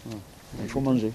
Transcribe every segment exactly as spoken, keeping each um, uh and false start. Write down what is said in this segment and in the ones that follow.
Il faut manger.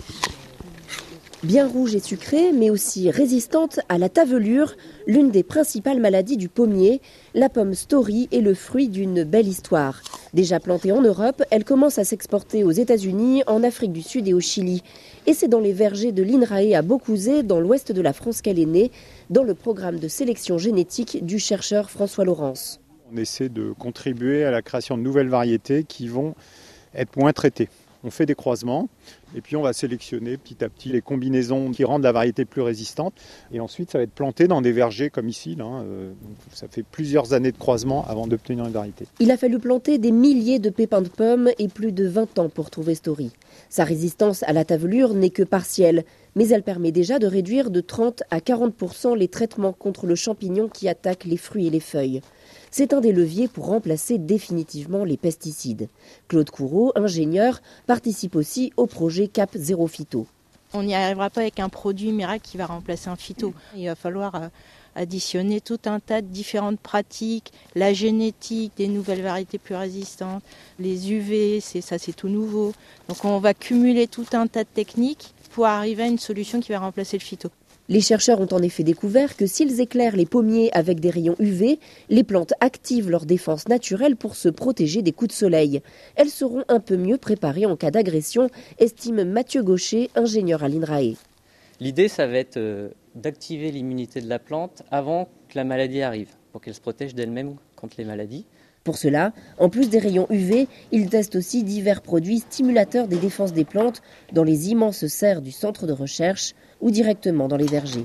Bien rouge et sucrée, mais aussi résistante à la tavelure, l'une des principales maladies du pommier, la pomme Story est le fruit d'une belle histoire. Déjà plantée en Europe, elle commence à s'exporter aux États-Unis, en Afrique du Sud et au Chili. Et c'est dans les vergers de l'INRAE à Beaucouzé, dans l'ouest de la France, qu'elle est née, dans le programme de sélection génétique du chercheur François Laurence. On essaie de contribuer à la création de nouvelles variétés qui vont être moins traitées. On fait des croisements et puis on va sélectionner petit à petit les combinaisons qui rendent la variété plus résistante. Et ensuite, ça va être planté dans des vergers comme ici. Là, euh, donc ça fait plusieurs années de croisement avant d'obtenir une variété. Il a fallu planter des milliers de pépins de pommes et plus de vingt ans pour trouver Story. Sa résistance à la tavelure n'est que partielle, mais elle permet déjà de réduire de trente à quarante pour cent les traitements contre le champignon qui attaque les fruits et les feuilles. C'est un des leviers pour remplacer définitivement les pesticides. Claude Coureau, ingénieur, participe aussi au projet Cap Zéro Phyto. On n'y arrivera pas avec un produit miracle qui va remplacer un phyto. Il va falloir additionner tout un tas de différentes pratiques, la génétique, des nouvelles variétés plus résistantes, les U V, c'est, ça c'est tout nouveau. Donc on va cumuler tout un tas de techniques pour arriver à une solution qui va remplacer le phyto. Les chercheurs ont en effet découvert que s'ils éclairent les pommiers avec des rayons U V, les plantes activent leur défense naturelle pour se protéger des coups de soleil. Elles seront un peu mieux préparées en cas d'agression, estime Mathieu Gaucher, ingénieur à l'INRAE. L'idée, ça va être d'activer l'immunité de la plante avant que la maladie arrive, pour qu'elle se protège d'elle-même contre les maladies. Pour cela, en plus des rayons U V, ils testent aussi divers produits stimulateurs des défenses des plantes dans les immenses serres du centre de recherche ou directement dans les vergers.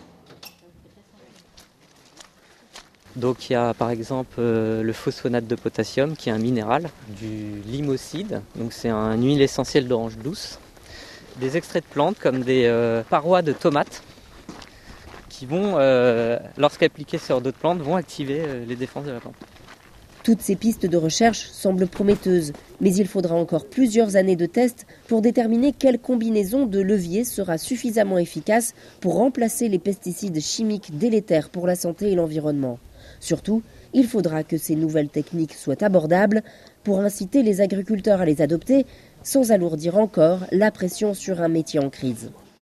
Donc il y a par exemple euh, le phosphonate de potassium qui est un minéral, du limocide, donc c'est une huile essentielle d'orange douce, des extraits de plantes comme des euh, parois de tomates qui vont, euh, lorsqu'appliquées sur d'autres plantes, vont activer euh, les défenses de la plante. Toutes ces pistes de recherche semblent prometteuses, mais il faudra encore plusieurs années de tests pour déterminer quelle combinaison de leviers sera suffisamment efficace pour remplacer les pesticides chimiques délétères pour la santé et l'environnement. Surtout, il faudra que ces nouvelles techniques soient abordables pour inciter les agriculteurs à les adopter sans alourdir encore la pression sur un métier en crise.